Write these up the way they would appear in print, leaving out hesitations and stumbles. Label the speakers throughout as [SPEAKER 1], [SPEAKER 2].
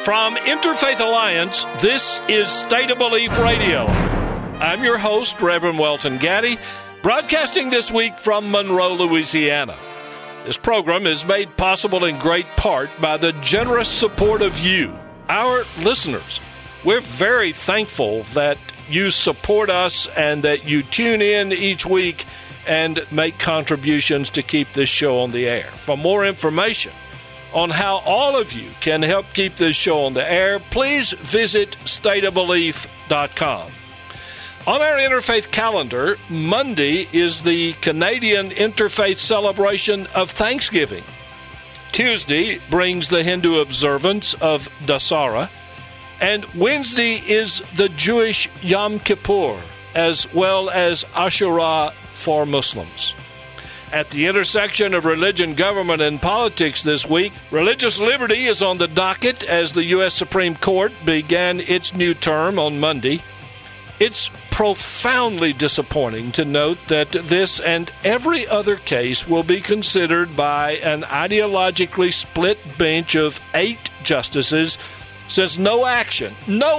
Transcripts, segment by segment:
[SPEAKER 1] From Interfaith Alliance, this is State of Belief Radio. I'm your host, Reverend Welton Gaddy, broadcasting this week from Monroe, Louisiana. This program is made possible in great part by the generous support of you, our listeners. We're very thankful that you support us and that you tune in each week and make contributions to keep this show on the air. For more information on how all of you can help keep this show on the air, please visit stateofbelief.com. On our Interfaith calendar, Monday is the Canadian Interfaith celebration of Thanksgiving. Tuesday brings the Hindu observance of Dasara, and Wednesday is the Jewish Yom Kippur, as well as Ashura for Muslims. At the intersection of religion, government, and politics this week, religious liberty is on the docket as the U.S. Supreme Court began its new term on Monday. It's profoundly disappointing to note that this and every other case will be considered by an ideologically split bench of 8 justices, since no action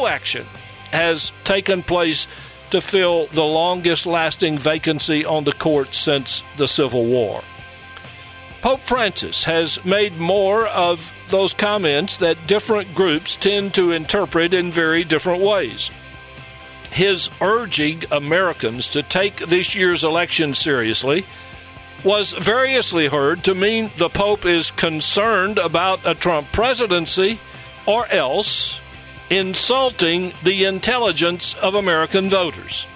[SPEAKER 1] has taken place to fill the longest-lasting vacancy on the court since the Civil War. Pope Francis has made more of those comments that different groups tend to interpret in very different ways. His urging Americans to take this year's election seriously was variously heard to mean the Pope is concerned about a Trump presidency or else insulting the intelligence of American voters.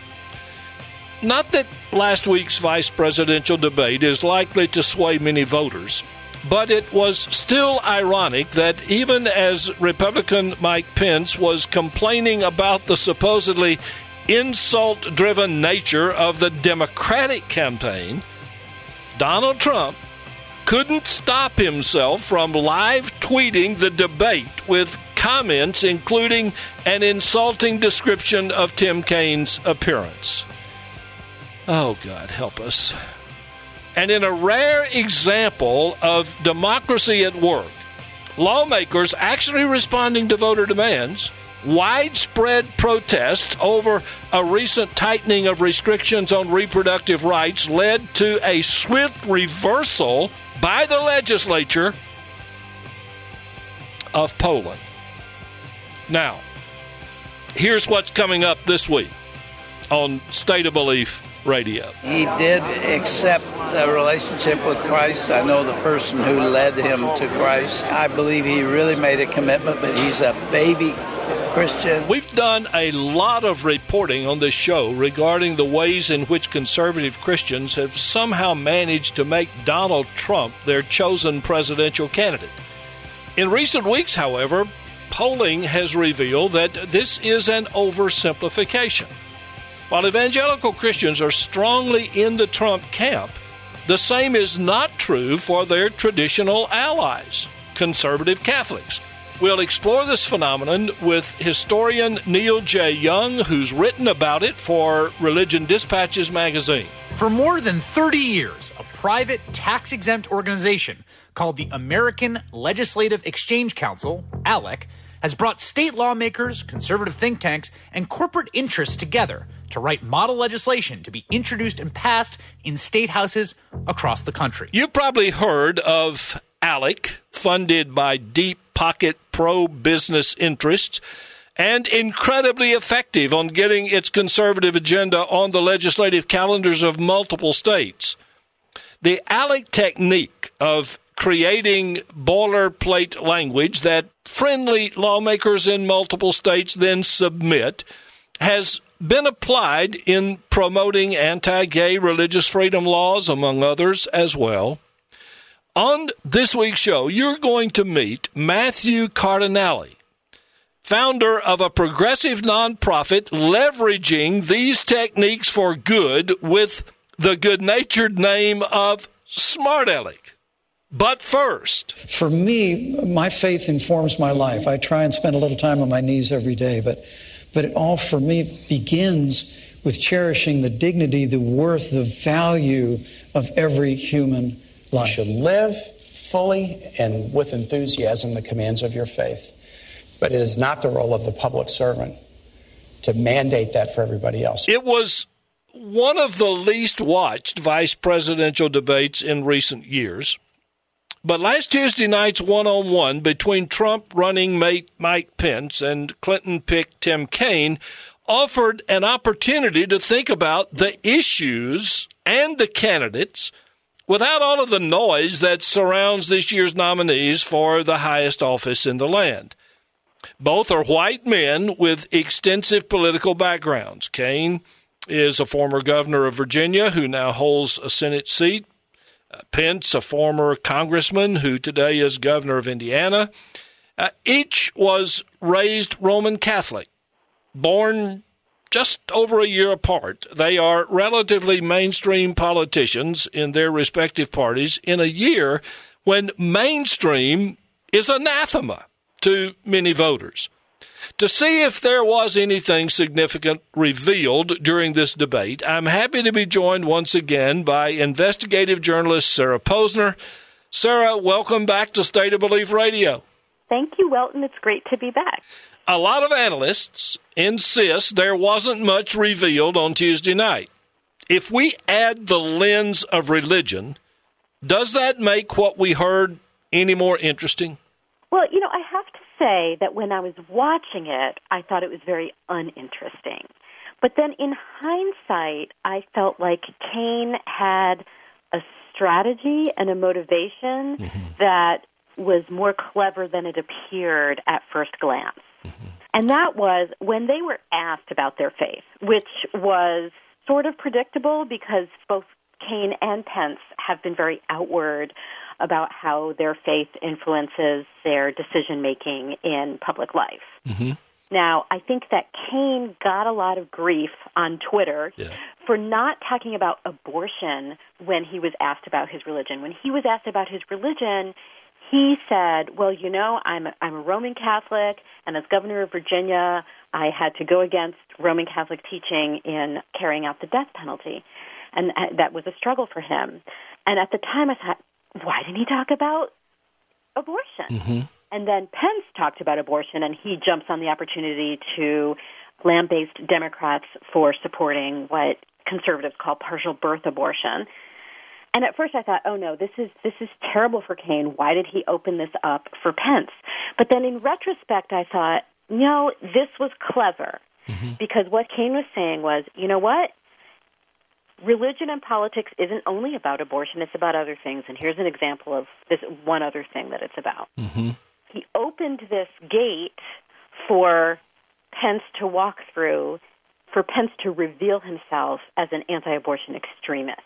[SPEAKER 1] Not that last week's vice presidential debate is likely to sway many voters, but it was still ironic that even as Republican Mike Pence was complaining about the supposedly insult-driven nature of the Democratic campaign, Donald Trump couldn't stop himself from live tweeting the debate with comments including an insulting description of Tim Kaine's appearance. Oh, God, help us. And in a rare example of democracy at work, lawmakers actually responding to voter demands, widespread protests over a recent tightening of restrictions on reproductive rights led to a swift reversal by the legislature of Poland. Now, here's what's coming up this week on State of Belief Radio.
[SPEAKER 2] He did accept a relationship with Christ. I know the person who led him to Christ. I believe he really made a commitment, but he's a baby Christian.
[SPEAKER 1] We've done a lot of reporting on this show regarding the ways in which conservative Christians have somehow managed to make Donald Trump their chosen presidential candidate. In recent weeks, however, polling has revealed that this is an oversimplification. While evangelical Christians are strongly in the Trump camp, the same is not true for their traditional allies, conservative Catholics. We'll explore this phenomenon with historian Neil J. Young, who's written about it for Religion Dispatches magazine.
[SPEAKER 3] For more than 30 years, a private tax-exempt organization called the American Legislative Exchange Council, ALEC, has brought state lawmakers, conservative think tanks, and corporate interests together to write model legislation to be introduced and passed in state houses across the country.
[SPEAKER 1] You've probably heard of ALEC, funded by deep-pocket pro-business interests, and incredibly effective on getting its conservative agenda on the legislative calendars of multiple states. The ALEC technique of creating boilerplate language that friendly lawmakers in multiple states then submit has been applied in promoting anti-gay religious freedom laws, among others, as well. On this week's show, you're going to meet Matthew Cardinale, founder of a progressive nonprofit leveraging these techniques for good with the good-natured name of Smart Aleck. But first,
[SPEAKER 4] for me, my faith informs my life. I try and spend a little time on my knees every day, but it all for me begins with cherishing the dignity, the worth, the value of every human life.
[SPEAKER 5] You should live fully and with enthusiasm the commands of your faith. But it is not the role of the public servant to mandate that for everybody else.
[SPEAKER 1] It was one of the least watched vice presidential debates in recent years. But last Tuesday night's one-on-one between Trump running mate Mike Pence and Clinton pick Tim Kaine offered an opportunity to think about the issues and the candidates without all of the noise that surrounds this year's nominees for the highest office in the land. Both are white men with extensive political backgrounds. Kaine is a former governor of Virginia who now holds a Senate seat. Pence, a former congressman who today is governor of Indiana. Each was raised Roman Catholic, born just over a year apart. They are relatively mainstream politicians in their respective parties in a year when mainstream is anathema to many voters. To see if there was anything significant revealed during this debate, I'm happy to be joined once again by investigative journalist Sarah Posner. Sarah, welcome back to State of Belief Radio.
[SPEAKER 6] Thank you, Welton. It's great to be back.
[SPEAKER 1] A lot of analysts insist there wasn't much revealed on Tuesday night. If we add the lens of religion, does that make what we heard any more interesting?
[SPEAKER 6] Well, I have to say that when I was watching it, I thought it was very uninteresting. But then in hindsight, I felt like Kaine had a strategy and a motivation that was more clever than it appeared at first glance. And that was when they were asked about their faith, which was sort of predictable because both Kaine and Pence have been very outward about how their faith influences their decision-making in public life. Now, I think that Kaine got a lot of grief on Twitter for not talking about abortion when he was asked about his religion. When he was asked about his religion, he said, well, I'm a Roman Catholic, and as governor of Virginia, I had to go against Roman Catholic teaching in carrying out the death penalty. And that was a struggle for him. And at the time, I thought, why didn't he talk about abortion? And then Pence talked about abortion, and he jumps on the opportunity to lambaste Democrats for supporting what conservatives call partial birth abortion. And at first I thought, oh no, this is terrible for Kaine. Why did he open this up for Pence? But then in retrospect, I thought, no, this was clever. Because what Kaine was saying was, you know what? Religion and politics isn't only about abortion, it's about other things. And here's an example of this one other thing that it's about. He opened this gate for Pence to walk through, for Pence to reveal himself as an anti-abortion extremist.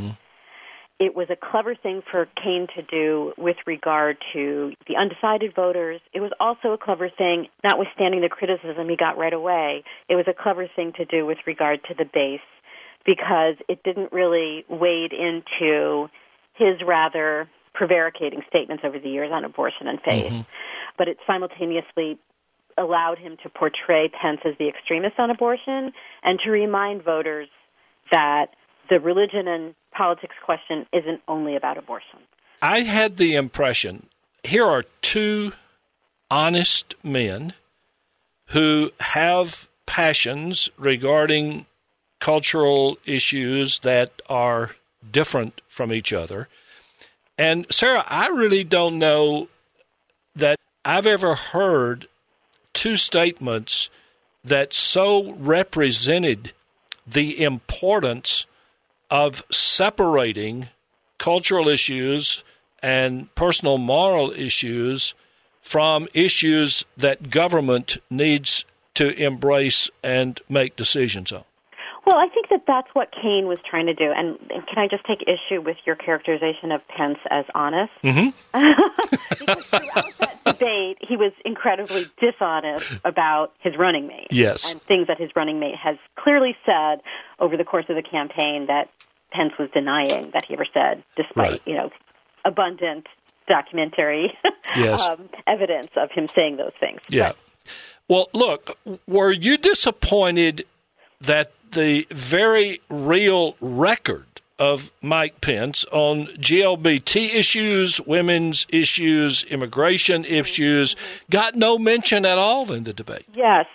[SPEAKER 6] It was a clever thing for Kaine to do with regard to the undecided voters. It was also a clever thing, notwithstanding the criticism he got right away, it was a clever thing to do with regard to the base, because it didn't really wade into his rather prevaricating statements over the years on abortion and faith. But it simultaneously allowed him to portray Pence as the extremist on abortion and to remind voters that the religion and politics question isn't only about abortion.
[SPEAKER 1] I had the impression here are two honest men who have passions regarding cultural issues that are different from each other. And Sarah, I really don't know that I've ever heard two statements that so represented the importance of separating cultural issues and personal moral issues from issues that government needs to embrace and make decisions on.
[SPEAKER 6] Well, I think that that's what Kaine was trying to do. And can I just take issue with your characterization of Pence as honest? Because throughout that debate, he was incredibly dishonest about his running mate.
[SPEAKER 1] Yes.
[SPEAKER 6] And things that his running mate has clearly said over the course of the campaign that Pence was denying that he ever said, despite, abundant documentary evidence of him saying those things.
[SPEAKER 1] Yeah. But, well, look, were you disappointed that the very real record of Mike Pence on GLBT issues, women's issues, immigration issues, got no mention at all in the debate.
[SPEAKER 6] Yes.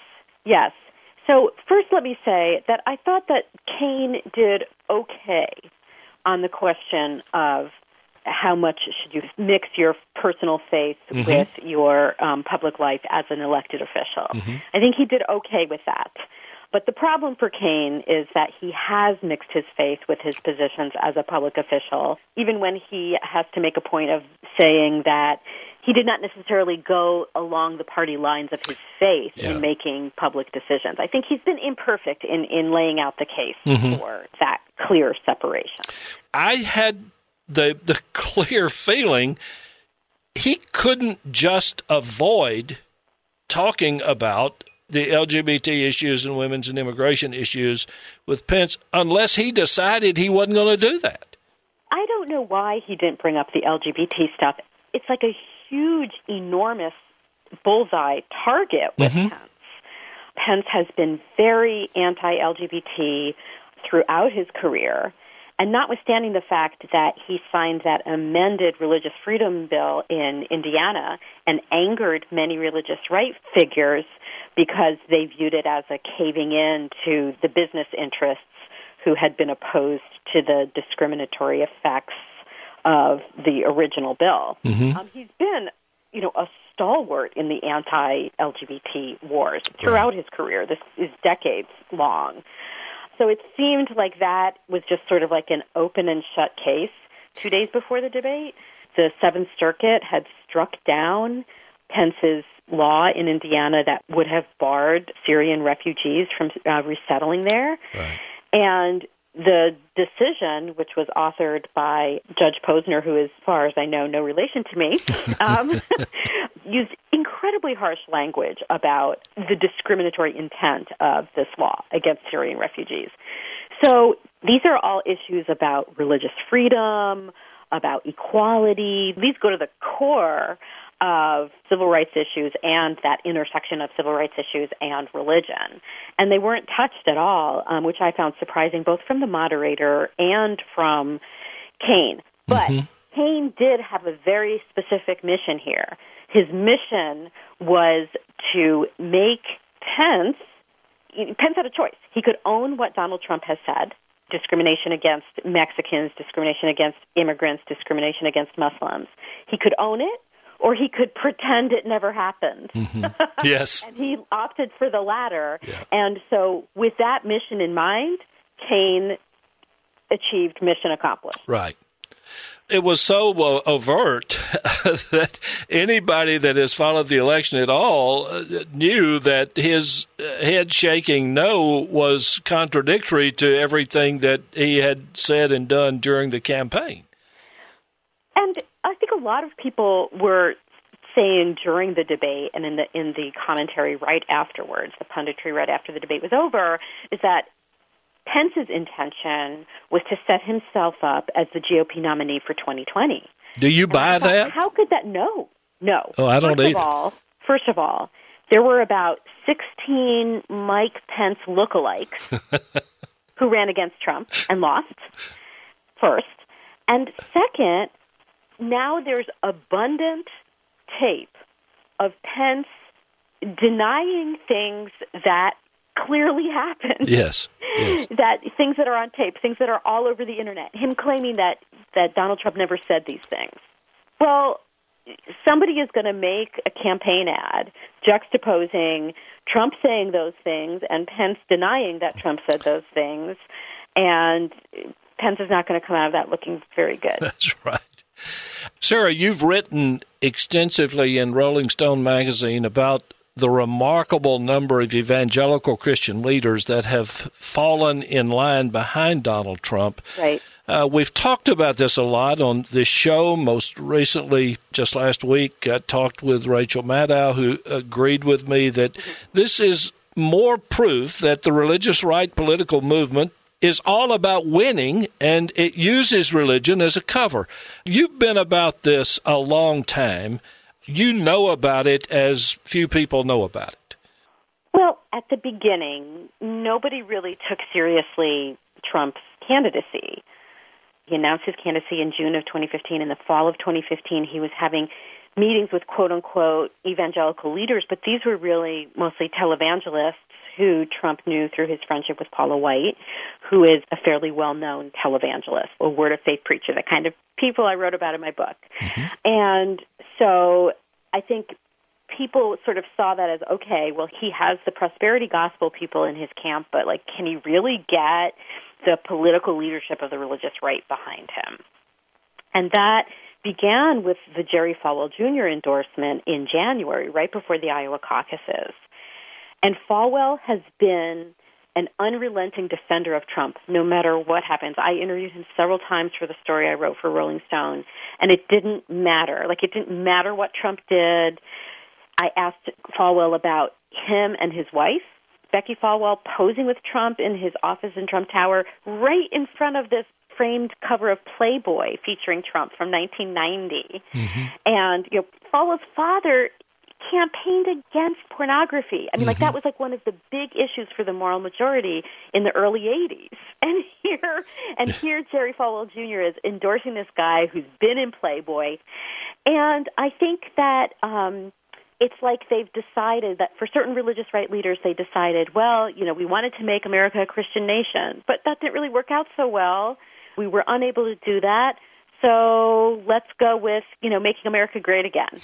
[SPEAKER 6] So first let me say that I thought that Kaine did okay on the question of how much should you mix your personal faith with your public life as an elected official. I think he did okay with that. But the problem for Kaine is that he has mixed his faith with his positions as a public official, even when he has to make a point of saying that he did not necessarily go along the party lines of his faith in making public decisions. I think he's been imperfect in laying out the case for that clear separation.
[SPEAKER 1] I had the clear feeling he couldn't just avoid talking about the LGBT issues and women's and immigration issues with Pence unless he decided he wasn't going to do that.
[SPEAKER 6] I don't know why he didn't bring up the LGBT stuff. It's like a huge, enormous bullseye target with Pence. Pence has been very anti-LGBT throughout his career. And notwithstanding the fact that he signed that amended religious freedom bill in Indiana and angered many religious right figures because they viewed it as a caving in to the business interests who had been opposed to the discriminatory effects of the original bill. He's been, a stalwart in the anti-LGBT wars throughout his career. This is decades long. So it seemed like that was just sort of like an open and shut case. 2 days before the debate, the Seventh Circuit had struck down Pence's law in Indiana that would have barred Syrian refugees from resettling there.
[SPEAKER 1] Right.
[SPEAKER 6] And the decision, which was authored by Judge Posner, who is, as far as I know, no relation to me, used incredibly harsh language about the discriminatory intent of this law against Syrian refugees. So these are all issues about religious freedom, about equality. These go to the core of civil rights issues and that intersection of civil rights issues and religion. And they weren't touched at all, which I found surprising, both from the moderator and from Kaine. But Kaine did have a very specific mission here. His mission was to make Pence had a choice. He could own what Donald Trump has said, discrimination against Mexicans, discrimination against immigrants, discrimination against Muslims. He could own it, or he could pretend it never happened.
[SPEAKER 1] Yes.
[SPEAKER 6] And he opted for the latter. Yeah. And so with that mission in mind, Kaine achieved mission accomplished.
[SPEAKER 1] Right. It was so overt that anybody that has followed the election at all knew that his head-shaking no was contradictory to everything that he had said and done during the campaign.
[SPEAKER 6] And I think a lot of people were saying during the debate and in the commentary right afterwards, the punditry right after the debate was over, is that Pence's intention was to set himself up as the GOP nominee for 2020.
[SPEAKER 1] Do you buy that?
[SPEAKER 6] How could that? No.
[SPEAKER 1] Oh, I don't either.
[SPEAKER 6] First of all, there were about 16 Mike Pence lookalikes who ran against Trump and lost, first. And second, now there's abundant tape of Pence denying things that clearly happened.
[SPEAKER 1] Yes.
[SPEAKER 6] That things that are on tape, things that are all over the internet. Him claiming that Donald Trump never said these things. Well, somebody is going to make a campaign ad juxtaposing Trump saying those things and Pence denying that Trump said those things, and Pence is not going to come out of that looking very good.
[SPEAKER 1] That's right. Sarah, you've written extensively in Rolling Stone magazine about the remarkable number of evangelical Christian leaders that have fallen in line behind Donald Trump.
[SPEAKER 6] Right.
[SPEAKER 1] We've talked about this a lot on this show. Most recently, just last week, I talked with Rachel Maddow, who agreed with me that this is more proof that the religious right political movement is all about winning, and it uses religion as a cover. You've been about this a long time. You know about it as few people know about it.
[SPEAKER 6] Well, at the beginning, nobody really took seriously Trump's candidacy. He announced his candidacy in June of 2015. In the fall of 2015, he was having meetings with quote-unquote evangelical leaders, but these were really mostly televangelists who Trump knew through his friendship with Paula White, who is a fairly well-known televangelist, a word of faith preacher, the kind of people I wrote about in my book. Mm-hmm. And so I think people sort of saw that as, okay, well, he has the prosperity gospel people in his camp, but, like, can he really get the political leadership of the religious right behind him? And that began with the Jerry Falwell Jr. endorsement in January, right before the Iowa caucuses. And Falwell has been an unrelenting defender of Trump, no matter what happens. I interviewed him several times for the story I wrote for Rolling Stone, and it didn't matter. Like, it didn't matter what Trump did. I asked Falwell about him and his wife, Becky Falwell, posing with Trump in his office in Trump Tower, right in front of this framed cover of Playboy featuring Trump from 1990. Mm-hmm. And, you know, Falwell's father campaigned against pornography. I mean, like, that was like one of the big issues for the moral majority in the early 80s. And here Jerry Falwell Jr. is endorsing this guy who's been in Playboy. And I think that it's like they've decided that for certain religious right leaders, they decided, well, you know, we wanted to make America a Christian nation, but that didn't really work out so well. We were unable to do that. So let's go with, you know, making America great again.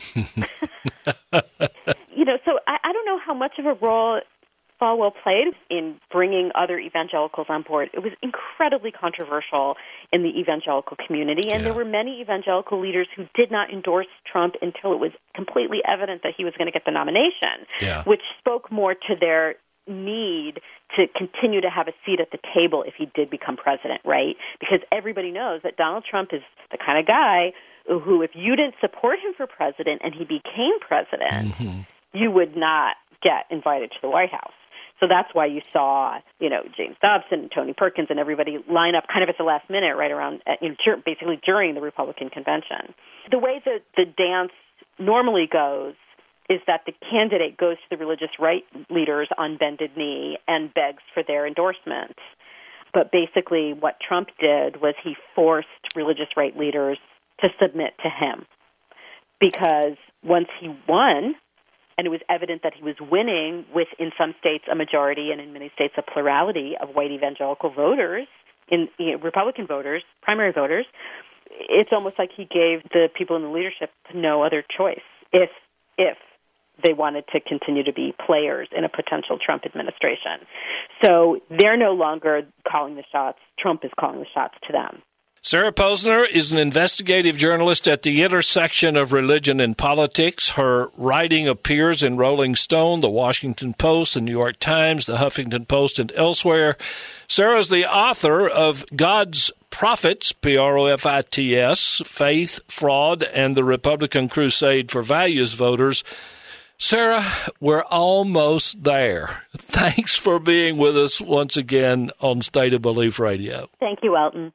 [SPEAKER 6] You know, so I don't know how much of a role Falwell played in bringing other evangelicals on board. It was incredibly controversial in the evangelical community, and there were many evangelical leaders who did not endorse Trump until it was completely evident that he was going to get the nomination, which spoke more to their need to continue to have a seat at the table if he did become president, right? Because everybody knows that Donald Trump is the kind of guy who, if you didn't support him for president and he became president, you would not get invited to the White House. So that's why you saw, you know, James Dobson and Tony Perkins and everybody line up kind of at the last minute, right around, you know, basically during the Republican convention. The way that the dance normally goes is that the candidate goes to the religious right leaders on bended knee and begs for their endorsements. But basically what Trump did was he forced religious right leaders to submit to him. Because once he won, and it was evident that he was winning with, in some states, a majority and in many states a plurality of white evangelical voters, Republican voters, primary voters, it's almost like he gave the people in the leadership no other choice if they wanted to continue to be players in a potential Trump administration. So they're no longer calling the shots. Trump is calling the shots to them.
[SPEAKER 1] Sarah Posner is an investigative journalist at the intersection of religion and politics. Her writing appears in Rolling Stone, The Washington Post, The New York Times, The Huffington Post, and elsewhere. Sarah is the author of God's Prophets, Profits, Faith, Fraud, and the Republican Crusade for Values Voters. Sarah, we're almost there. Thanks for being with us once again on State of Belief Radio.
[SPEAKER 6] Thank you, Elton.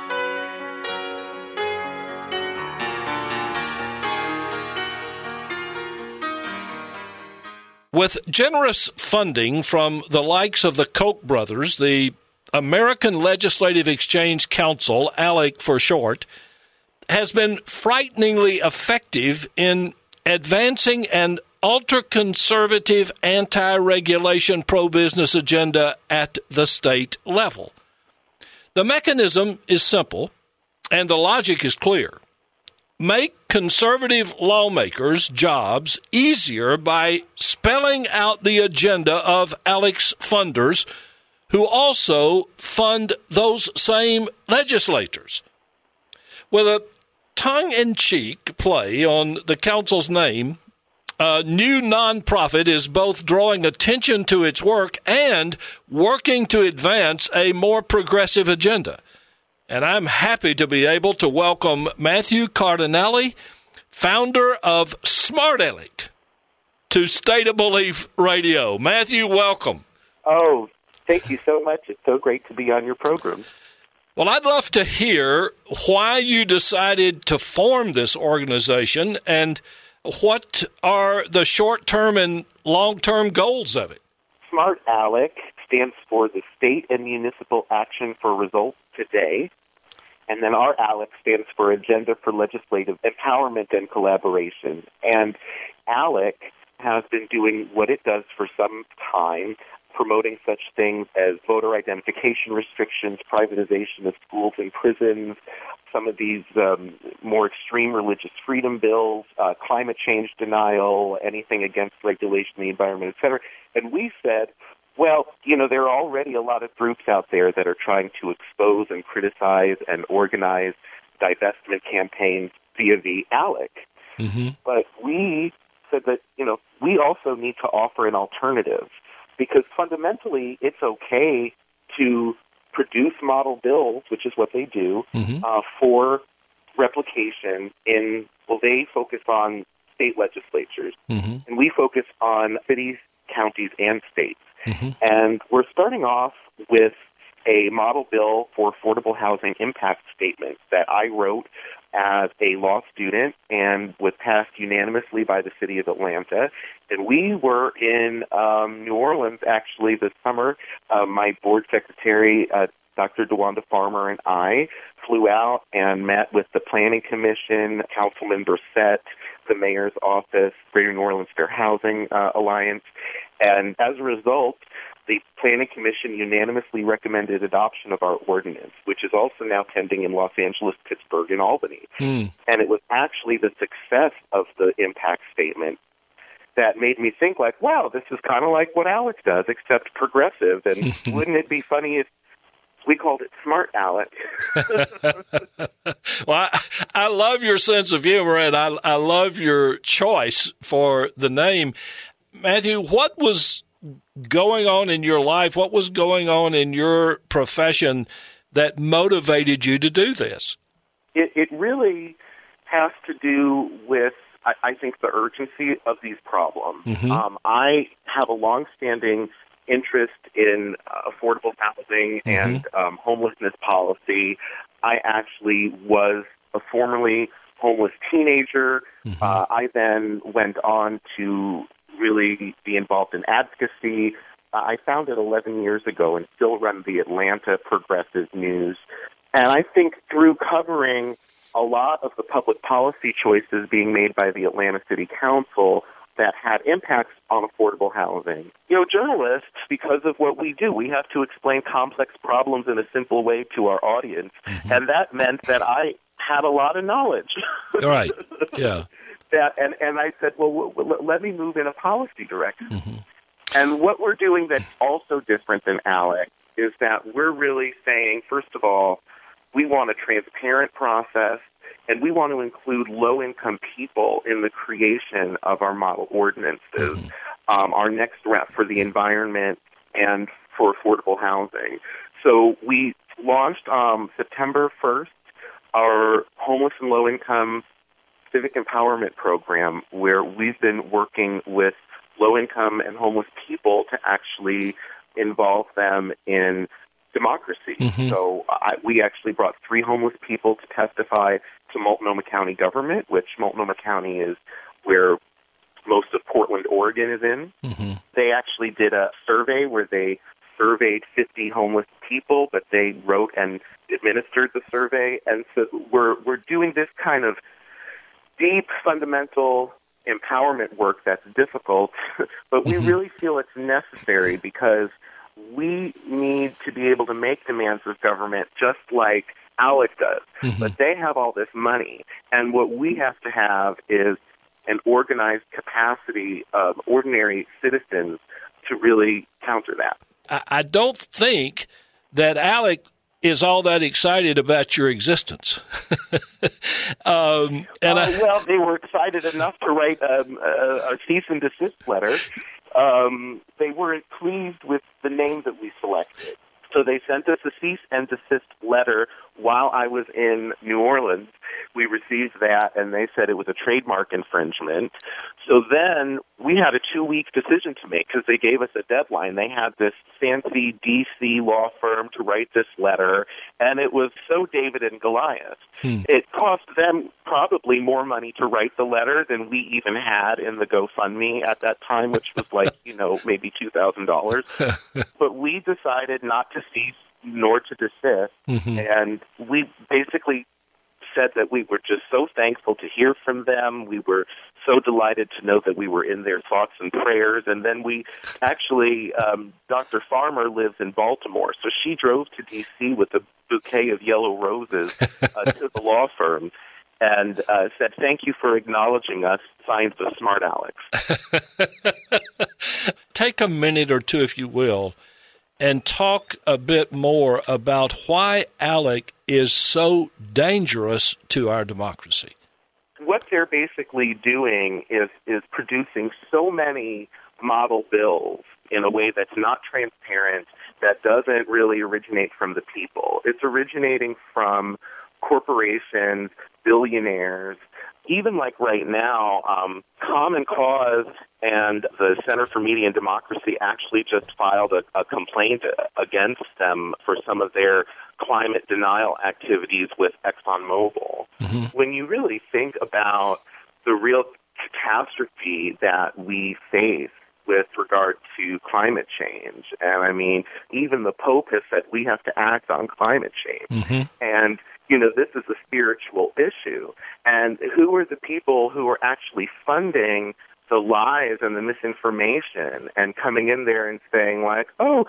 [SPEAKER 1] With generous funding from the likes of the Koch brothers, the American Legislative Exchange Council, ALEC for short, has been frighteningly effective in advancing an ultra-conservative, anti-regulation, pro-business agenda at the state level. The mechanism is simple, and the logic is clear. Make conservative lawmakers' jobs easier by spelling out the agenda of ALEC's funders, who also fund those same legislators. With a tongue-in-cheek play on the council's name, a new nonprofit is both drawing attention to its work and working to advance a more progressive agenda. And I'm happy to be able to welcome Matthew Cardinale, founder of Smart ALEC, to State of Belief Radio. Matthew, welcome.
[SPEAKER 7] Oh, thank you so much. It's so great to be on your program.
[SPEAKER 1] Well, I'd love to hear why you decided to form this organization and what are the short-term and long-term goals of it.
[SPEAKER 7] Smart ALEC stands for the State and Municipal Action for Results Today. And then our ALEC stands for Agenda for Legislative Empowerment and Collaboration. And ALEC has been doing what it does for some time, promoting such things as voter identification restrictions, privatization of schools and prisons, some of these more extreme religious freedom bills, climate change denial, anything against regulation of the environment, et cetera. And we said, well, there are already a lot of groups out there that are trying to expose and criticize and organize divestment campaigns via the ALEC. Mm-hmm. But we said that, we also need to offer an alternative, because fundamentally it's okay to produce model bills, which is what they do, mm-hmm. For replication they focus on state legislatures, mm-hmm. and we focus on cities, counties, and states. Mm-hmm. And we're starting off with a model bill for affordable housing impact statement that I wrote as a law student and was passed unanimously by the city of Atlanta. And we were in New Orleans, actually, this summer. My board secretary, Dr. DeWanda Farmer, and I flew out and met with the Planning Commission, Councilman Brissett, the mayor's office, Greater New Orleans Fair Housing Alliance. And as a result, the Planning Commission unanimously recommended adoption of our ordinance, which is also now pending in Los Angeles, Pittsburgh, and Albany. Mm. And it was actually the success of the impact statement that made me think, wow, this is kind of like what ALEC does, except progressive. And wouldn't it be funny if we called it Smart ALEC?
[SPEAKER 1] Well, I love your sense of humor, and I love your choice for the name. Matthew, what was going on in your life? What was going on in your profession that motivated you to do this?
[SPEAKER 7] It really has to do with, I think, the urgency of these problems. Mm-hmm. I have a longstanding interest in affordable housing mm-hmm. and homelessness policy. I actually was a formerly homeless teenager. Mm-hmm. I then went on to really be involved in advocacy. I founded 11 years ago and still run the Atlanta Progressive News. And I think through covering a lot of the public policy choices being made by the Atlanta City Council that had impacts on affordable housing. Journalists, because of what we do, we have to explain complex problems in a simple way to our audience. Mm-hmm. And that meant that I had a lot of knowledge.
[SPEAKER 1] Right, yeah.
[SPEAKER 7] And I said, well, let me move in a policy direction. Mm-hmm. And what we're doing that's also different than ALEC is that we're really saying, first of all, we want a transparent process, and we want to include low-income people in the creation of our model ordinances, mm-hmm. Our next rep for the environment and for affordable housing. So we launched September 1st our homeless and low-income civic empowerment program, where we've been working with low-income and homeless people to actually involve them in democracy. Mm-hmm. So we actually brought 3 homeless people to testify to Multnomah County government, which Multnomah County is where most of Portland, Oregon is in. Mm-hmm. They actually did a survey where they surveyed 50 homeless people, but they wrote and administered the survey. And so we're doing this kind of deep, fundamental empowerment work that's difficult, but we mm-hmm. really feel it's necessary because we need to be able to make demands of government just like ALEC does. Mm-hmm. But they have all this money, and what we have to have is an organized capacity of ordinary citizens to really counter that.
[SPEAKER 1] I don't think that ALEC is all that excited about your existence.
[SPEAKER 7] Well, they were excited enough to write a cease and desist letter. They weren't pleased with the name that we selected. So they sent us a cease and desist letter while I was in New Orleans. We received that, and they said it was a trademark infringement. So then we had a 2-week decision to make because they gave us a deadline. They had this fancy D.C. law firm to write this letter, and it was so David and Goliath. It cost them probably more money to write the letter than we even had in the GoFundMe at that time, which was like, maybe $2,000. But we decided not to cease nor to desist. And we basically said that we were just so thankful to hear from them. We were so delighted to know that we were in their thoughts and prayers. And then we actually, Dr. Farmer lives in Baltimore, so she drove to D.C. with a bouquet of yellow roses to the law firm and said, "Thank you for acknowledging us, signed the Smart Alex."
[SPEAKER 1] Take a minute or two, if you will, and talk a bit more about why ALEC is so dangerous to our democracy.
[SPEAKER 7] What they're basically doing is producing so many model bills in a way that's not transparent, that doesn't really originate from the people. It's originating from corporations, billionaires. Even like right now, Common Cause and the Center for Media and Democracy actually just filed a complaint against them for some of their climate denial activities with ExxonMobil. When you really think about the real catastrophe that we face with regard to climate change, and I mean, even the Pope has said we have to act on climate change. And this is a spiritual issue. And who are the people who are actually funding the lies and the misinformation and coming in there and saying, like, oh,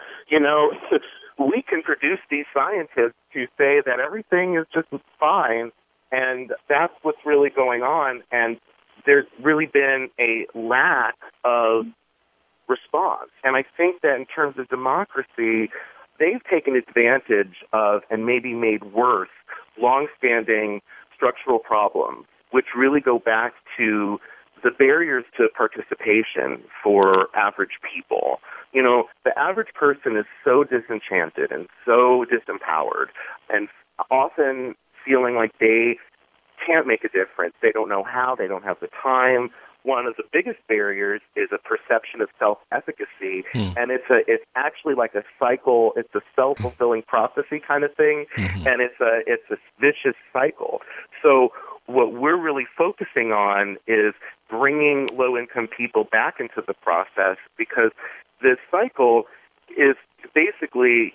[SPEAKER 7] we can produce these scientists who say that everything is just fine, and that's what's really going on. And there's really been a lack of response. And I think that in terms of democracy, they've taken advantage of and maybe made worse longstanding structural problems, which really go back to the barriers to participation for average people. The average person is so disenchanted and so disempowered and often feeling like they can't make a difference. They don't know how. They don't have the time. One of the biggest barriers is a perception of self-efficacy, and it's actually like a cycle. It's a self-fulfilling prophecy kind of thing, and it's a vicious cycle. So what we're really focusing on is bringing low-income people back into the process, because this cycle is basically,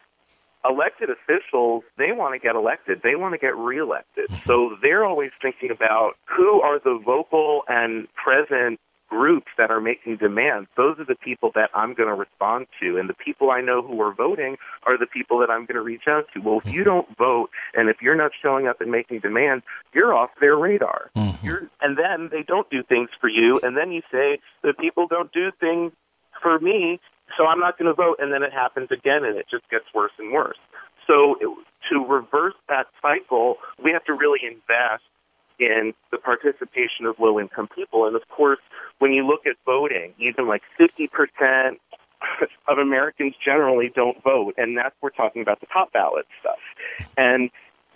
[SPEAKER 7] elected officials, they want to get elected. They want to get reelected. So they're always thinking about who are the vocal and present groups that are making demands. Those are the people that I'm going to respond to. And the people I know who are voting are the people that I'm going to reach out to. Well, if you don't vote and if you're not showing up and making demands, you're off their radar. And then they don't do things for you. And then you say, the people don't do things for me, so I'm not going to vote, and then it happens again, and it just gets worse and worse. So to reverse that cycle, we have to really invest in the participation of low-income people. And, of course, when you look at voting, even like 50% of Americans generally don't vote, and that's we're talking about the top ballot stuff. And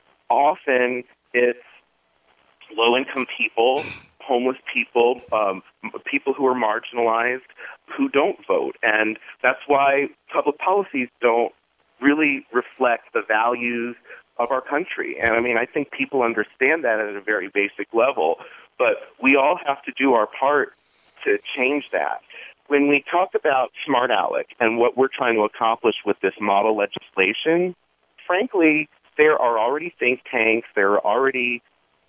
[SPEAKER 7] often it's low-income people, homeless people, people who are marginalized, who don't vote. And that's why public policies don't really reflect the values of our country. And, I mean, I think people understand that at a very basic level, but we all have to do our part to change that. When we talk about Smart ALEC and what we're trying to accomplish with this model legislation, frankly, there are already think tanks, there are already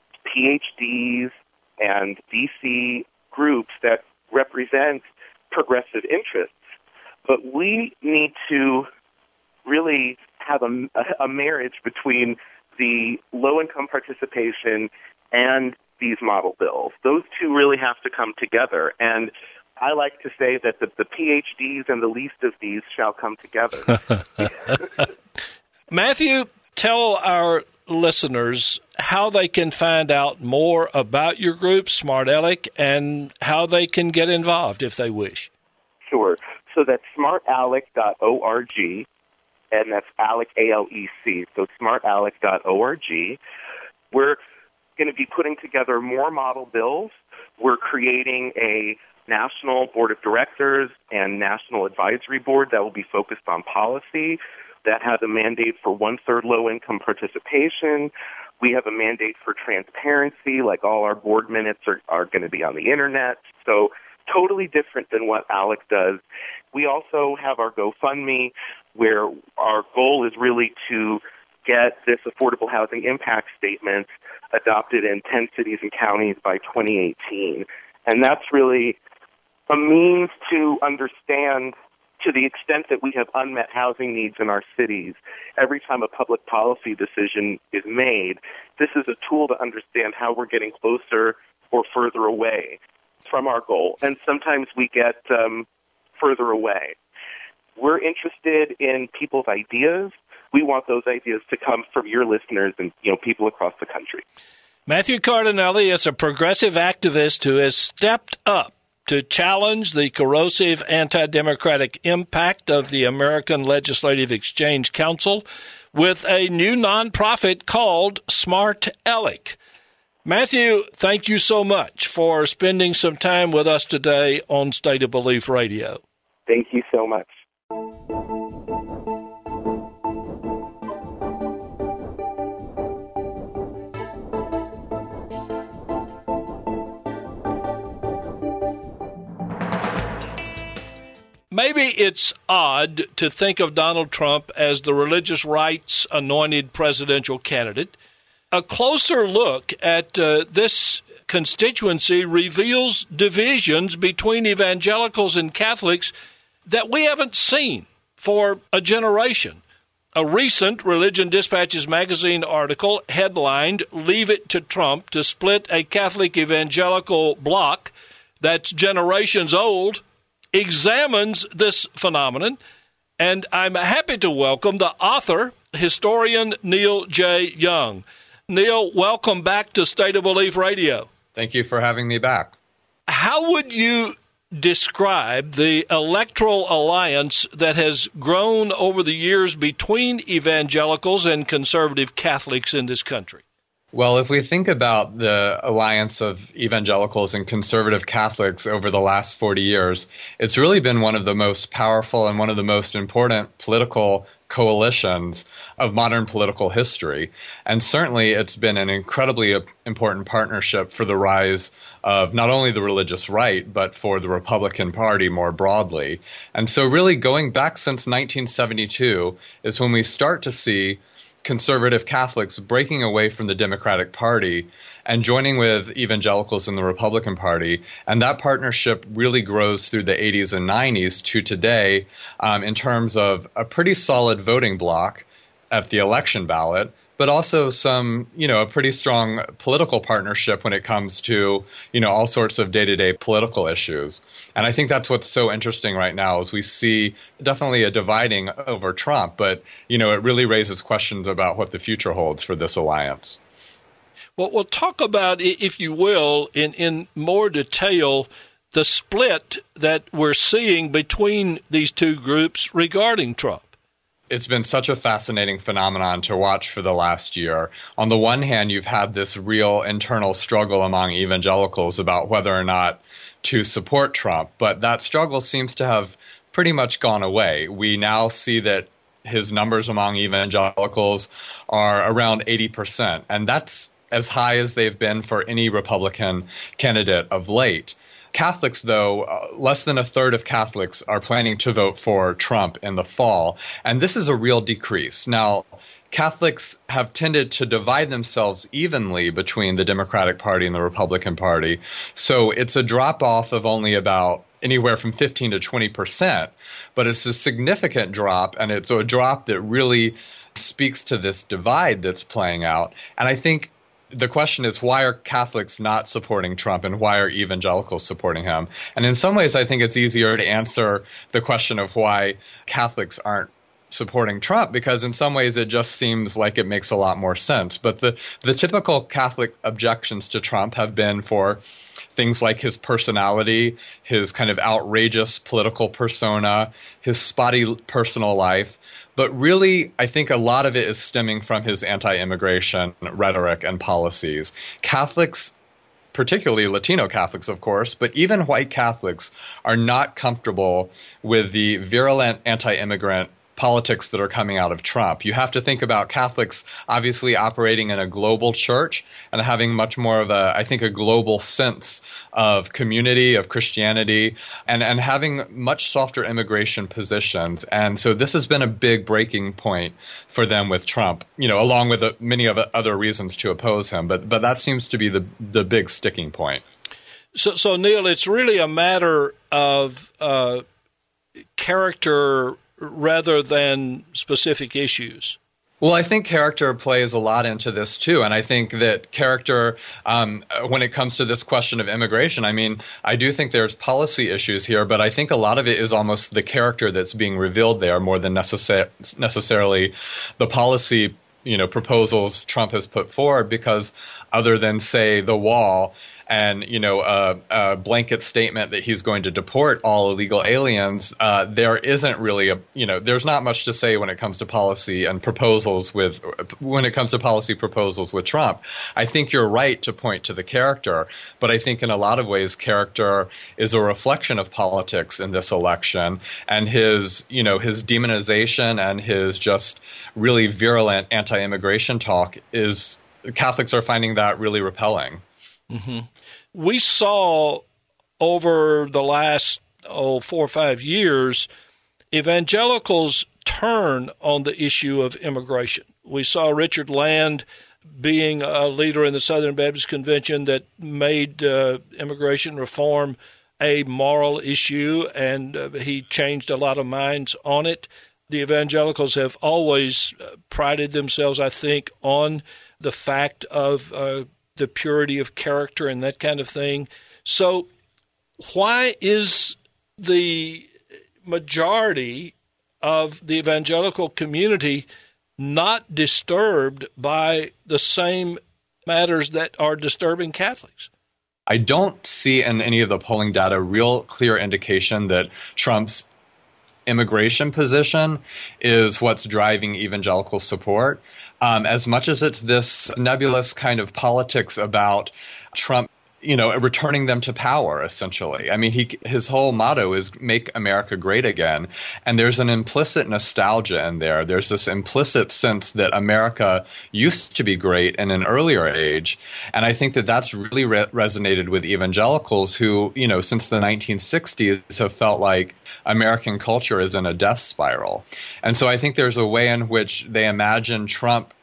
[SPEAKER 7] PhDs and DC groups that represent progressive interests. But we need to really have a marriage between the low-income participation and these model bills. Those two really have to come together. And I like to say that the PhDs and the least of these shall come together.
[SPEAKER 1] Matthew, tell our listeners how they can find out more about your group, Smart ALEC, and how they can get involved if they wish.
[SPEAKER 7] Sure. So that's smartalec.org, and that's ALEC, A-L-E-C, so smartalec.org. We're going to be putting together more model bills. We're creating a national board of directors and national advisory board that will be focused on policy, that has a mandate for 1/3 low-income participation. We have a mandate for transparency, like all our board minutes are going to be on the Internet. So totally different than what ALEC does. We also have our GoFundMe, where our goal is really to get this affordable housing impact statement adopted in 10 cities and counties by 2018. And that's really a means to understand, to the extent that we have unmet housing needs in our cities, every time a public policy decision is made, this is a tool to understand how we're getting closer or further away from our goal. And sometimes we get further away. We're interested in people's ideas. We want those ideas to come from your listeners and, people across the country.
[SPEAKER 1] Matthew Cardinelli is a progressive activist who has stepped up to challenge the corrosive anti-democratic impact of the American Legislative Exchange Council with a new nonprofit called Smart ALEC. Matthew, thank you so much for spending some time with us today on State of Belief Radio.
[SPEAKER 7] Thank you so much.
[SPEAKER 1] Maybe it's odd to think of Donald Trump as the religious right's anointed presidential candidate. A closer look at this constituency reveals divisions between evangelicals and Catholics that we haven't seen for a generation. A recent Religion Dispatches magazine article headlined, "Leave It to Trump to Split a Catholic Evangelical Bloc That's Generations Old," examines this phenomenon, and I'm happy to welcome the author, historian Neil J. Young. Neil, welcome back to State of Belief Radio.
[SPEAKER 8] Thank you for having me back.
[SPEAKER 1] How would you describe the electoral alliance that has grown over the years between evangelicals and conservative Catholics in this country?
[SPEAKER 8] Well, if we think about the alliance of evangelicals and conservative Catholics over the last 40 years, it's really been one of the most powerful and one of the most important political coalitions of modern political history. And certainly it's been an incredibly important partnership for the rise of not only the religious right, but for the Republican Party more broadly. And so really going back since 1972 is when we start to see conservative Catholics breaking away from the Democratic Party and joining with evangelicals in the Republican Party. And that partnership really grows through the 80s and 90s to today in terms of a pretty solid voting bloc at the election ballot, but also some, a pretty strong political partnership when it comes to, all sorts of day-to-day political issues. And I think that's what's so interesting right now is we see definitely a dividing over Trump, but, it really raises questions about what the future holds for this alliance.
[SPEAKER 1] Well, we'll talk about, if you will, in more detail, the split that we're seeing between these two groups regarding Trump.
[SPEAKER 8] It's been such a fascinating phenomenon to watch for the last year. On the one hand, you've had this real internal struggle among evangelicals about whether or not to support Trump, but that struggle seems to have pretty much gone away. We now see that his numbers among evangelicals are around 80%, and that's as high as they've been for any Republican candidate of late. Catholics, though, less than a third of Catholics are planning to vote for Trump in the fall, and this is a real decrease. Now, Catholics have tended to divide themselves evenly between the Democratic Party and the Republican Party, so it's a drop-off of only about anywhere from 15 to 20%, but it's a significant drop, and it's a drop that really speaks to this divide that's playing out, and I think the question is, why are Catholics not supporting Trump and why are evangelicals supporting him? And in some ways, I think it's easier to answer the question of why Catholics aren't supporting Trump, because in some ways it just seems like it makes a lot more sense. But the typical Catholic objections to Trump have been for things like his personality, his kind of outrageous political persona, his spotty personal life. But really, I think a lot of it is stemming from his anti-immigration rhetoric and policies. Catholics, particularly Latino Catholics, of course, but even white Catholics are not comfortable with the virulent anti-immigrant politics that are coming out of Trump. You have to think about Catholics obviously operating in a global church and having much more of a global sense of community, of Christianity, and having much softer immigration positions. And so this has been a big breaking point for them with Trump, along with many of other reasons to oppose him. But that seems to be the big sticking point.
[SPEAKER 1] So Neil, it's really a matter of character rather than specific issues.
[SPEAKER 8] Well, I think character plays a lot into this, too. And I think that character, when it comes to this question of immigration, I do think there's policy issues here, but I think a lot of it is almost the character that's being revealed there more than necessarily the policy, proposals Trump has put forward, because other than, say, the wall and, a blanket statement that he's going to deport all illegal aliens, there isn't really there's not much to say when it comes to policy and proposals with Trump. I think you're right to point to the character, but I think in a lot of ways character is a reflection of politics in this election, and his demonization and his just really virulent anti-immigration talk Catholics are finding that really repelling.
[SPEAKER 1] Mm-hmm. We saw over the last 4 or 5 years evangelicals turn on the issue of immigration. We saw Richard Land being a leader in the Southern Baptist Convention that made immigration reform a moral issue, and he changed a lot of minds on it. The evangelicals have always prided themselves, I think, on the fact of the purity of character and that kind of thing. So why is the majority of the evangelical community not disturbed by the same matters that are disturbing Catholics?
[SPEAKER 8] I don't see in any of the polling data real clear indication that Trump's immigration position is what's driving evangelical support. As much as it's this nebulous kind of politics about Trump, returning them to power, essentially. His whole motto is "Make America Great Again," and there's an implicit nostalgia in there. There's this implicit sense that America used to be great in an earlier age, and I think that that's really resonated with evangelicals who, since the 1960s have felt like American culture is in a death spiral. And so I think there's a way in which they imagine Trump,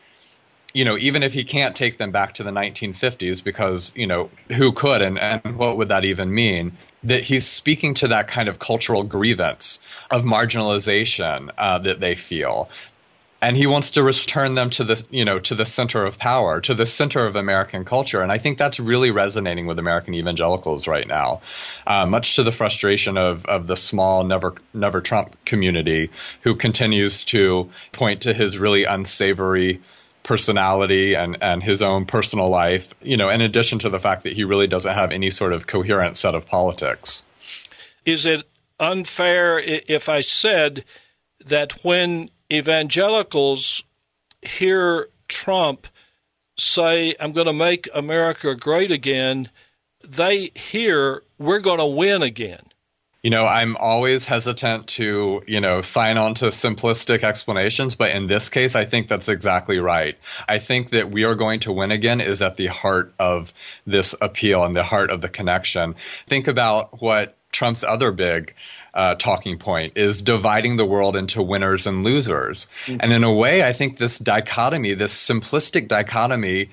[SPEAKER 8] even if he can't take them back to the 1950s, because, who could and what would that even mean, that he's speaking to that kind of cultural grievance of marginalization that they feel. And he wants to return them to the center of power, to the center of American culture. And I think that's really resonating with American evangelicals right now, much to the frustration of the small, never Trump community, who continues to point to his really unsavory personality and his own personal life, in addition to the fact that he really doesn't have any sort of coherent set of politics.
[SPEAKER 1] Is it unfair if I said that when evangelicals hear Trump say, "I'm going to make America great again," they hear, "We're going to win again"?
[SPEAKER 8] I'm always hesitant to, sign on to simplistic explanations, but in this case, I think that's exactly right. I think that "we are going to win again" is at the heart of this appeal and the heart of the connection. Think about what Trump's other big talking point is: dividing the world into winners and losers. Mm-hmm. And in a way, I think this dichotomy, this simplistic dichotomy,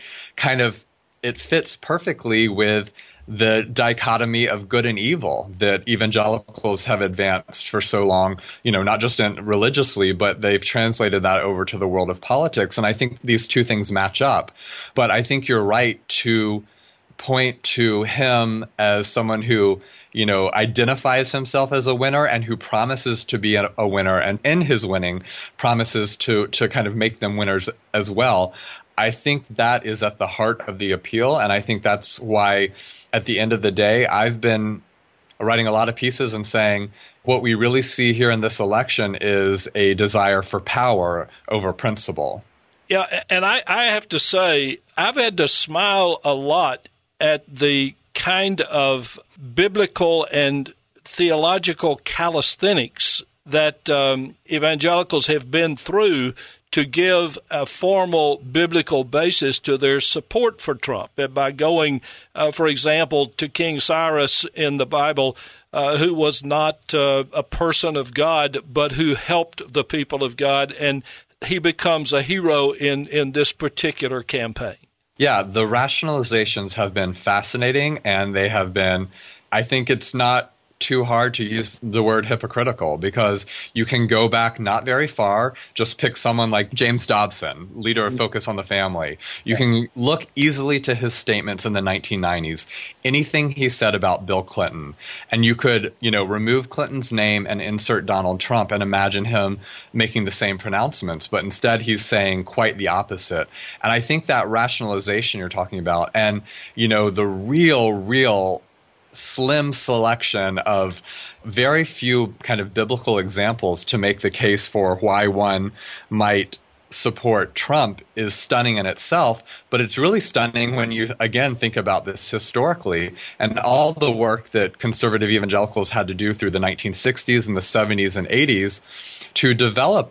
[SPEAKER 8] it fits perfectly with the dichotomy of good and evil that evangelicals have advanced for so long, not just religiously, but they've translated that over to the world of politics. And I think these two things match up. But I think you're right to point to him as someone who, identifies himself as a winner and who promises to be a winner, and in his winning promises to kind of make them winners as well. I think that is at the heart of the appeal, and I think that's why, at the end of the day, I've been writing a lot of pieces and saying what we really see here in this election is a desire for power over principle.
[SPEAKER 1] Yeah, and I have to say, I've had to smile a lot at the kind of biblical and theological calisthenics that evangelicals have been through to give a formal biblical basis to their support for Trump. By going, for example, to King Cyrus in the Bible, who was not a person of God, but who helped the people of God, and he becomes a hero in this particular campaign.
[SPEAKER 8] Yeah, the rationalizations have been fascinating, and they have been, I think it's not too hard to use the word hypocritical, because you can go back not very far, just pick someone like James Dobson, leader of Focus on the Family. You can look easily to his statements in the 1990s, anything he said about Bill Clinton, and you could, remove Clinton's name and insert Donald Trump and imagine him making the same pronouncements, but instead he's saying quite the opposite. And I think that rationalization you're talking about, and, the real slim selection of very few kind of biblical examples to make the case for why one might support Trump is stunning in itself, but it's really stunning when you, again, think about this historically and all the work that conservative evangelicals had to do through the 1960s and the 70s and 80s to develop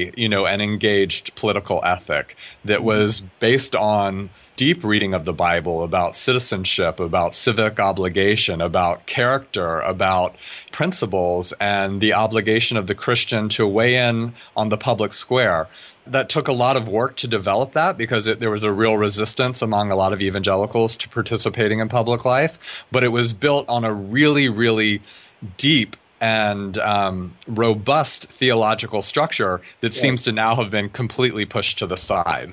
[SPEAKER 8] an engaged political ethic that was based on deep reading of the Bible about citizenship, about civic obligation, about character, about principles, and the obligation of the Christian to weigh in on the public square. That took a lot of work to develop that because there was a real resistance among a lot of evangelicals to participating in public life, but it was built on a really, really deep and robust theological structure that seems to now have been completely pushed to the side.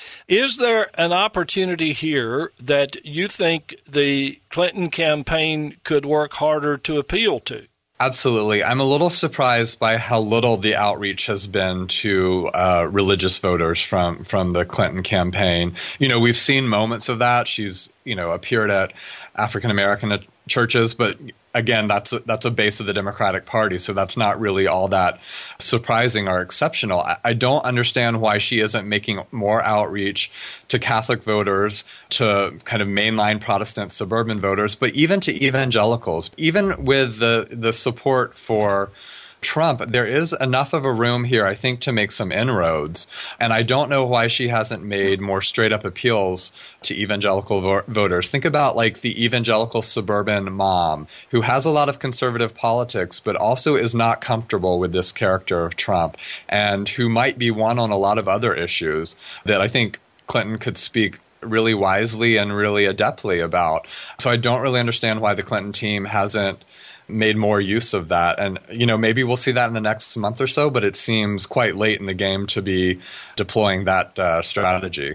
[SPEAKER 1] Is there an opportunity here that you think the Clinton campaign could work harder to appeal to?
[SPEAKER 8] Absolutely. I'm a little surprised by how little the outreach has been to religious voters from the Clinton campaign. We've seen moments of that. She's, appeared at African-American churches, but again, that's a base of the Democratic Party, so that's not really all that surprising or exceptional. I don't understand why she isn't making more outreach to Catholic voters, to kind of mainline Protestant suburban voters, but even to evangelicals. Even with the support for Trump, there is enough of a room here, I think, to make some inroads. And I don't know why she hasn't made more straight-up appeals to evangelical voters. Think about, like, the evangelical suburban mom who has a lot of conservative politics, but also is not comfortable with this character of Trump, and who might be one on a lot of other issues that I think Clinton could speak really wisely and really adeptly about. So I don't really understand why the Clinton team hasn't made more use of that. And, maybe we'll see that in the next month or so, but it seems quite late in the game to be deploying that strategy.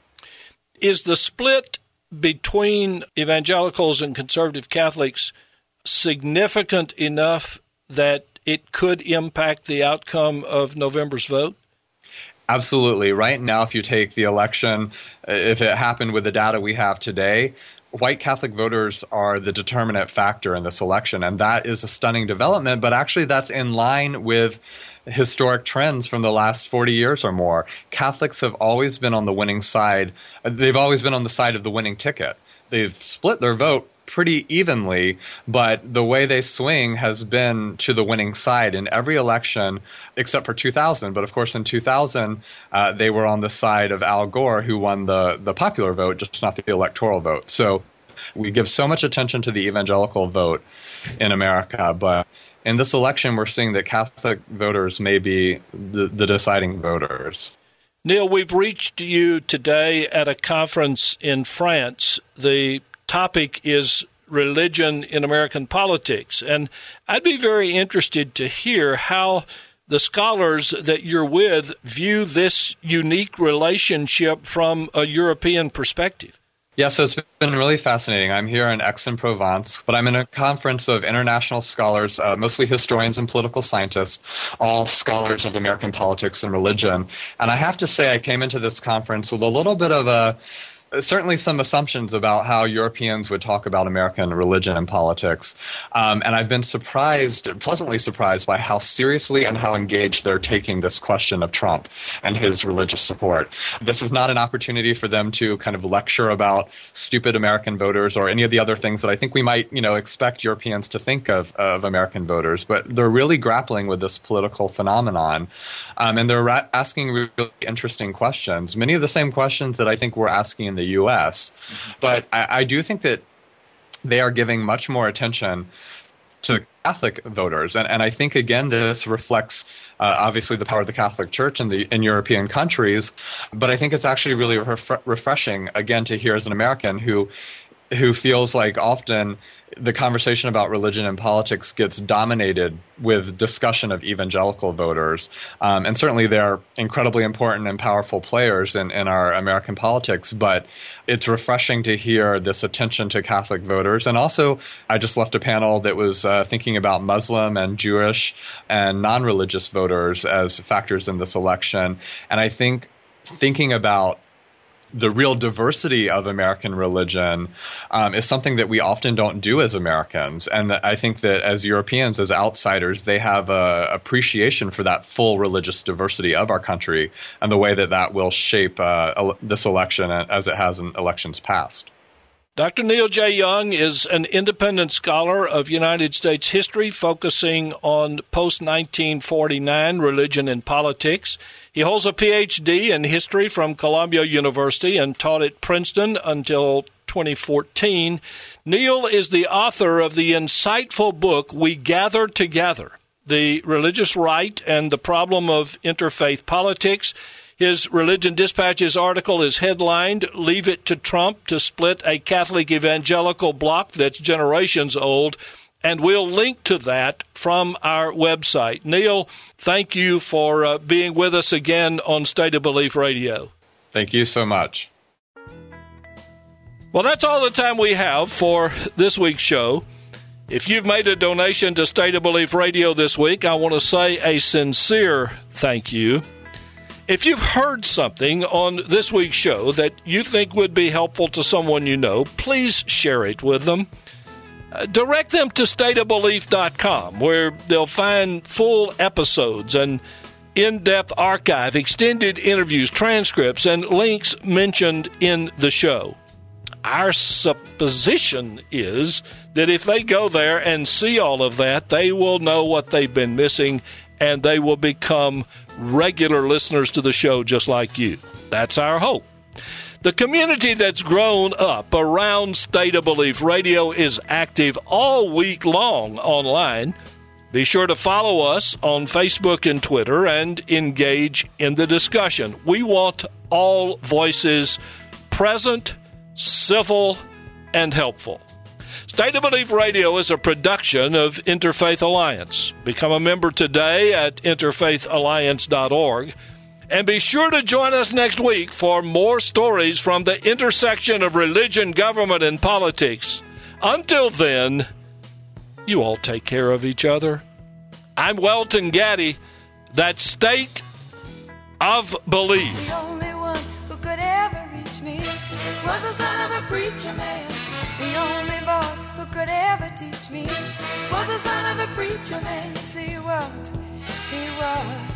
[SPEAKER 1] Is the split between evangelicals and conservative Catholics significant enough that it could impact the outcome of November's vote?
[SPEAKER 8] Absolutely. Right now, if you take the election, if it happened with the data we have today, white Catholic voters are the determinant factor in this election, and that is a stunning development, but actually that's in line with historic trends from the last 40 years or more. Catholics have always been on the winning side. They've always been on the side of the winning ticket. They've split their vote pretty evenly, but the way they swing has been to the winning side in every election except for 2000. But of course, in 2000, they were on the side of Al Gore, who won the popular vote, just not the electoral vote. So we give so much attention to the evangelical vote in America, but in this election, we're seeing that Catholic voters may be the deciding voters.
[SPEAKER 1] Neil, we've reached you today at a conference in France. The topic is religion in American politics, and I'd be very interested to hear how the scholars that you're with view this unique relationship from a European perspective.
[SPEAKER 8] Yeah, so it's been really fascinating. I'm here in Aix-en-Provence, but I'm in a conference of international scholars, mostly historians and political scientists, all scholars of American politics and religion. And I have to say I came into this conference with a little bit of a certainly some assumptions about how Europeans would talk about American religion and politics. And I've been pleasantly surprised by how seriously and how engaged they're taking this question of Trump and his religious support. This is not an opportunity for them to kind of lecture about stupid American voters or any of the other things that I think we might, expect Europeans to think of American voters. But they're really grappling with this political phenomenon. And they're asking really interesting questions, many of the same questions that I think we're asking in the U.S. But I do think that they are giving much more attention to Catholic voters. And I think, again, this reflects obviously the power of the Catholic Church in European countries. But I think it's actually really refreshing, again, to hear as an American who feels like often the conversation about religion and politics gets dominated with discussion of evangelical voters. And certainly they're incredibly important and powerful players in our American politics, but it's refreshing to hear this attention to Catholic voters. And also, I just left a panel that was thinking about Muslim and Jewish and non-religious voters as factors in this election. And I think thinking about the real diversity of American religion is something that we often don't do as Americans. And I think that as Europeans, as outsiders, they have an appreciation for that full religious diversity of our country and the way that will shape this election as it has in elections past.
[SPEAKER 1] Dr. Neil J. Young is an independent scholar of United States history focusing on post-1949 religion and politics. He holds a Ph.D. in history from Columbia University and taught at Princeton until 2014. Neil is the author of the insightful book, We Gather Together, The Religious Right and the Problem of Interfaith Politics. His Religion Dispatches article is headlined, Leave It to Trump to Split a Catholic Evangelical Bloc That's Generations Old, and we'll link to that from our website. Neil, thank you for being with us again on State of Belief Radio.
[SPEAKER 8] Thank you so much.
[SPEAKER 1] Well, that's all the time we have for this week's show. If you've made a donation to State of Belief Radio this week, I want to say a sincere thank you. If you've heard something on this week's show that you think would be helpful to someone you know, please share it with them. Direct them to stateofbelief.com, where they'll find full episodes and in-depth archive, extended interviews, transcripts, and links mentioned in the show. Our supposition is that if they go there and see all of that, they will know what they've been missing, and they will become regular listeners to the show just like you. That's our hope. The community that's grown up around State of Belief Radio is active all week long online. Be sure to follow us on Facebook and Twitter and engage in the discussion. We want all voices present, civil, and helpful. State of Belief Radio is a production of Interfaith Alliance. Become a member today at interfaithalliance.org. And be sure to join us next week for more stories from the intersection of religion, government, and politics. Until then, you all take care of each other. I'm Welton Gaddy. That's State of Belief.
[SPEAKER 9] The only one who could ever reach me was the son of a preacher man. The only boy who could ever teach me was the son of a preacher man. Yes, he was.